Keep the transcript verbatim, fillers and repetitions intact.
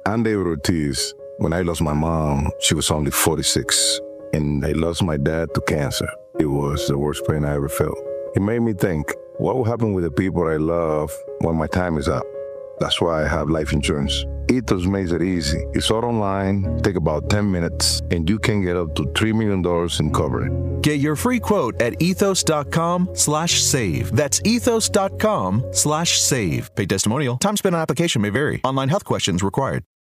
Andy Ortiz, when I lost my mom, she was only forty-six. And I lost my dad to cancer. It was the worst pain I ever felt. It made me think, what will happen with the people I love when my time is up? That's why I have life insurance. Ethos makes it easy. It's all online, take about ten minutes, and you can get up to three million dollars in coverage. Get your free quote at ethos.com slash save. That's ethos.com slash save. Paid testimonial. Time spent on application may vary. Online health questions required.